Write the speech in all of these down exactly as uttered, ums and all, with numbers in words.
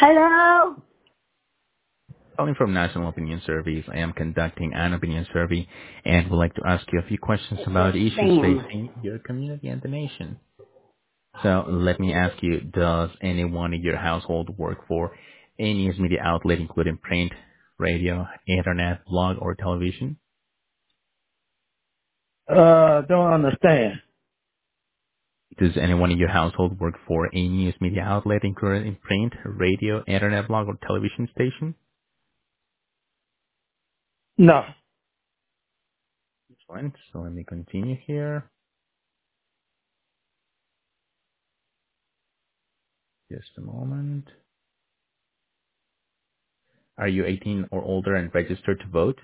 Hello? Calling from National Opinion Surveys. I am conducting an opinion survey and would like to ask you a few questions It's about just issues Sam. facing your community and the nation. So let me ask you, does anyone in your household work for any news media outlet, including print, radio, internet, blog, or television? Uh, don't understand. Does anyone in your household work for any news media outlet, including print, radio, internet, blog, or television station? No. Excellent. So let me continue here. Just a moment. Are you eighteen or older and registered to vote?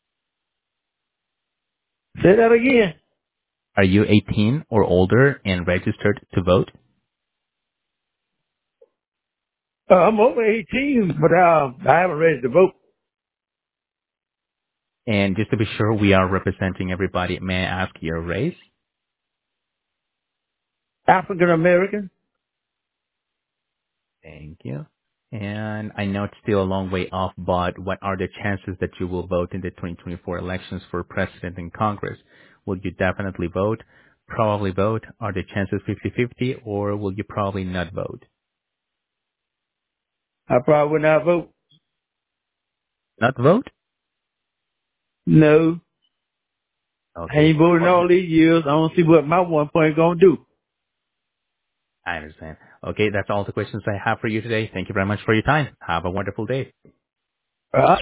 Say that again. Are you eighteen or older and registered to vote? Uh, I'm over eighteen, but uh, I haven't ready to vote. And just to be sure we are representing everybody, may I ask your race? African American. Thank you. And I know it's still a long way off, but what are the chances that you will vote in the twenty twenty-four elections for president and Congress? Will you definitely vote, probably vote? Are the chances fifty-fifty, or will you probably not vote? I probably would not vote. Not vote? No. I Okay. ain't voted in Well, all these years. I don't see what my one point gonna do. I understand. Okay, that's all the questions I have for you today. Thank you very much for your time. Have a wonderful day. Uh,